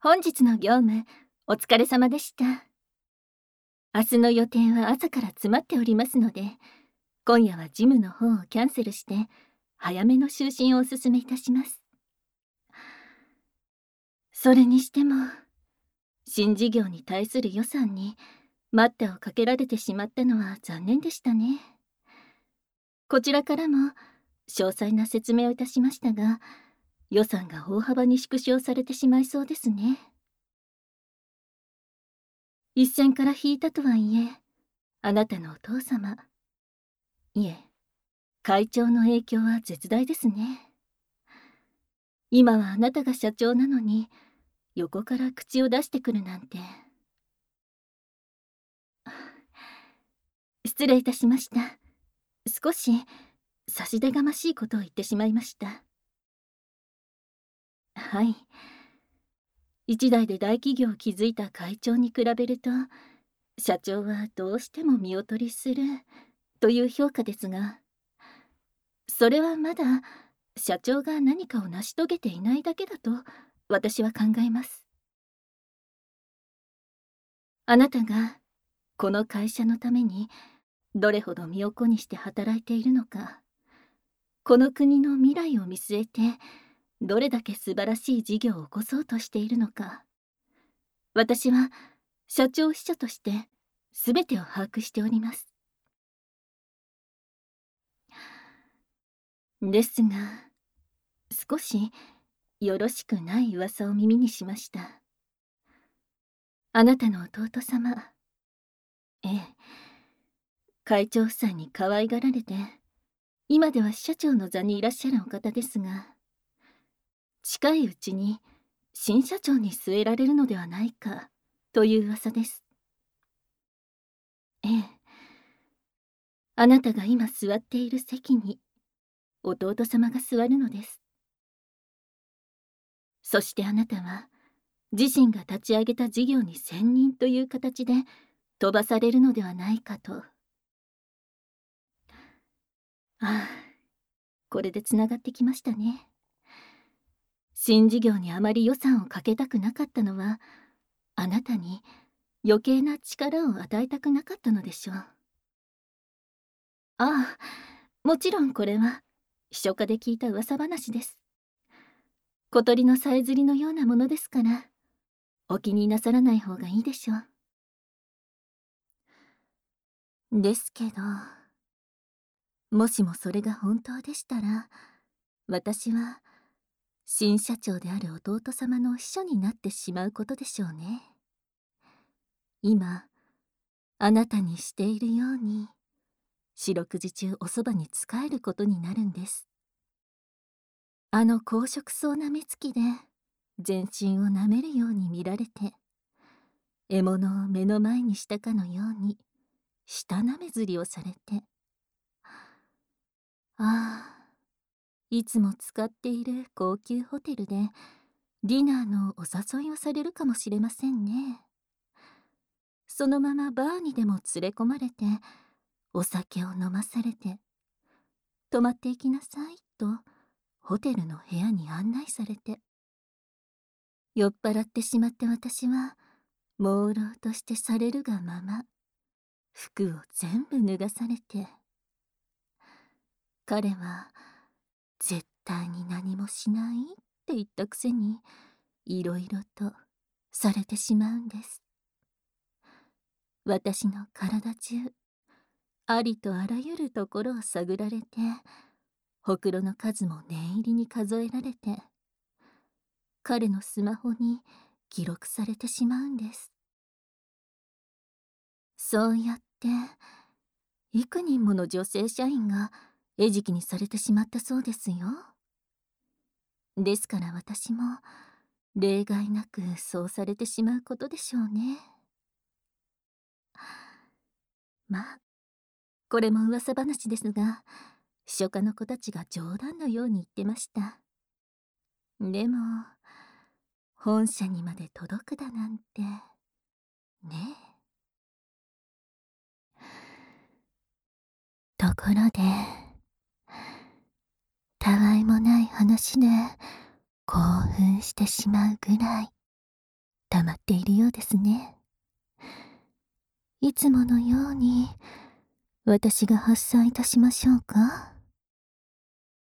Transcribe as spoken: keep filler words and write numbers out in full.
本日の業務、お疲れ様でした。明日の予定は朝から詰まっておりますので、今夜はジムの方をキャンセルして、早めの就寝をお勧めいたします。それにしても、新事業に対する予算に待ったをかけられてしまったのは残念でしたね。こちらからも詳細な説明をいたしましたが、予算が大幅に縮小されてしまいそうですね。一線から引いたとはいえ、あなたのお父様、いえ、会長の影響は絶大ですね。今はあなたが社長なのに、横から口を出してくるなんて。失礼いたしました。少し差し出がましいことを言ってしまいました。はい。一代で大企業を築いた会長に比べると、社長はどうしても見劣りするという評価ですが、それはまだ社長が何かを成し遂げていないだけだと私は考えます。あなたがこの会社のためにどれほど身を粉にして働いているのか、この国の未来を見据えてどれだけ素晴らしい事業を起こそうとしているのか、私は社長秘書として全てを把握しております。ですが、少しよろしくない噂を耳にしました。あなたの弟様、ええ、会長夫妻に可愛がられて、今では社長の座にいらっしゃるお方ですが、近いうちに新社長に据えられるのではないかという噂です。ええ、あなたが今座っている席に弟様が座るのです。そしてあなたは自身が立ち上げた事業に専任という形で飛ばされるのではないかと。ああ、これでつながってきましたね。新事業にあまり予算をかけたくなかったのは、あなたに余計な力を与えたくなかったのでしょう。ああ、もちろんこれは秘書家で聞いた噂話です。小鳥のさえずりのようなものですから、お気になさらない方がいいでしょう。ですけど、もしもそれが本当でしたら、私は新社長である弟様の秘書になってしまうことでしょうね。今あなたにしているように四六時中おそばに仕えることになるんです。あの公職そうな目つきで全身をなめるように見られて、獲物を目の前にしたかのように舌なめずりをされて、ああ、いつも使っている高級ホテルでディナーのお誘いをされるかもしれませんね。そのままバーにでも連れ込まれてお酒を飲まされて、泊まっていきなさいとホテルの部屋に案内されて、酔っ払ってしまって私は朦朧としてされるがまま服を全部脱がされて、彼は絶対に何もしないって言ったくせにいろいろとされてしまうんです。私の体中ありとあらゆるところを探られて、ほくろの数も念入りに数えられて、彼のスマホに記録されてしまうんです。そうやって幾人もの女性社員が餌食にされてしまったそうですよ。ですから私も例外なくそうされてしまうことでしょうね。まあこれも噂話ですが、秘書家の子たちが冗談のように言ってました。でも本社にまで届くだなんてねえ。ところで、たわいもない話で興奮してしまうぐらい溜まっているようですね。いつものように私が発散いたしましょうか。